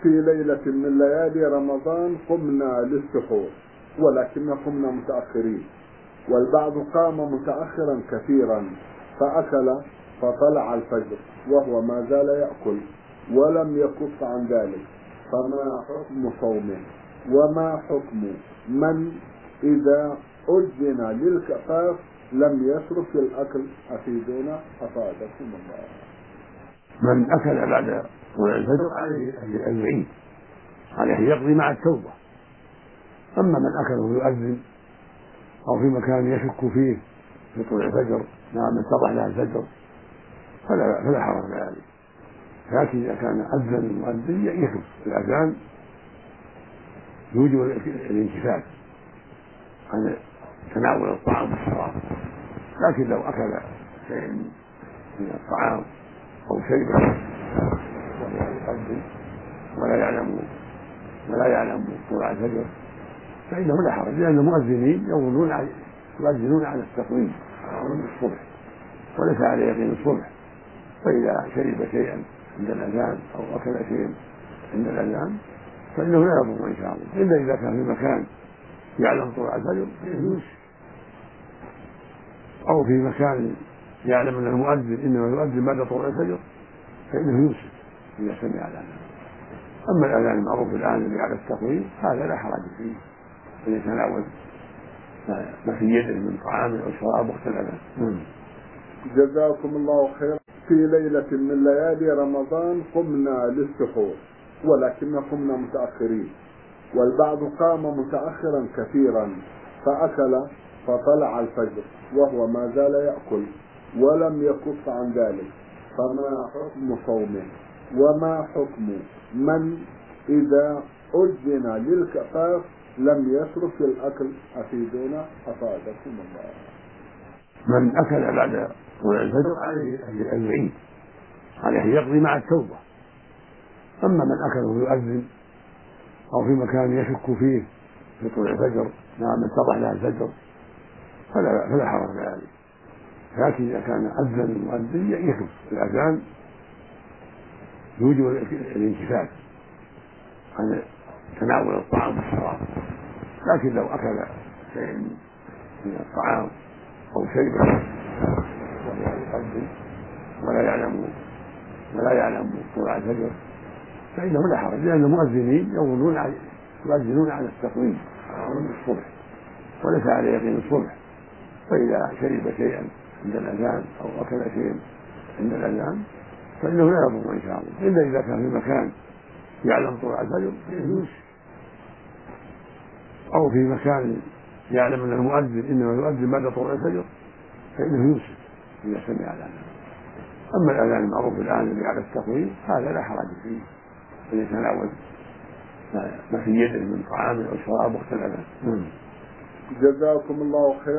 في ليلة من ليالي رمضان قمنا للسحور ولكن قمنا متأخرين، والبعض قام متأخرا كثيرا فأكل فطلع الفجر وهو ما زال يأكل ولم يكف عن ذلك، فما حكم صومه؟ وما حكم من إذا أذن للكفاف لم يترك الأكل؟ أفيدونا أفادكم الله. من أكل بعد طلوع الفجر عليه أن يعيد، عليه أن يقضي مع التوبة. أما من أكل ويؤذن أو في مكان يشك فيه في طلوع الفجر نعم اتضح له الفجر فلا حرج عليه، لكن إذا كان أذن المؤذن يكف الأذان يوجب الانكفاف عن تناول الطعام والشراب، لكن لو أكل شيء من الطعام أو شيء وهو يؤذن ولا يعلم طلوع الفجر فإنه لا حرج، لأن المؤذنين يؤذنون على التقويم من الصبح وليس على يقين الصبح، فإذا شرب شيئا عند الأذان أو أكل شيئا عند الأذان فإنه لا يضر إن شاء الله، إلا إذا كان في مكان يعلم طلوع الفجر أو في مكان يعلم أن المؤذن إنما يؤذن بعد طلوع الفجر فإنه يوسف إذا سمع الأذان. أما الأذان المعروف الآن الذي على التقويم هذا لا حرج فيه أن يتناول ما في يده من طعام أو شراب وقت الأذان. جزاكم الله خيرا. في ليلة من ليالي رمضان قمنا للسحور ولكن قمنا متأخرين، والبعض قام متأخرا كثيرا فأكل فطلع الفجر وهو ما زال يأكل ولم يكف عن ذلك، فما حكم صومه؟ وما حكم من إذا أذن للكفاف لم يترك الأكل؟ أفيدونا أفادكم الله. من أكل بعد طلوع الفجر عليه أن يعيد، عليه أن يقضي مع التوبة. أما من أكل ويؤذن أو في مكان يشك فيه في طلوع الفجر نعم اتضح له الفجر فلا حرج عليه، لكن إذا كان أذن المؤذن يكف الأذان يوجب الانكفاف عن تناول الطعام والشراب، لكن لو أكل شيء من الطعام أو شيء وهو يؤذن ولا يعلم طلوع الفجر فإنه لا حرج، لأن المؤذنين يؤذنون على التقويم من الصبح وليس على يقين الصبح، فإذا شرب شيئا عند الأذان أو أكل شيئا عند الأذان فإنه لا يضر إن شاء الله، إلا إذا كان في مكان يعلم طلوع الفجر أو في مكان يعلم أن المؤذن إنما يؤذن بعد طلوع الفجر فإنه يوسف إذا سمع الأذان. أما الأذان المعروف الآن الذي على التقويم هذا لا حرج فيه أن يتناول ما في يده من طعام أو شراب وقت الأذان. جزاكم الله خيرا.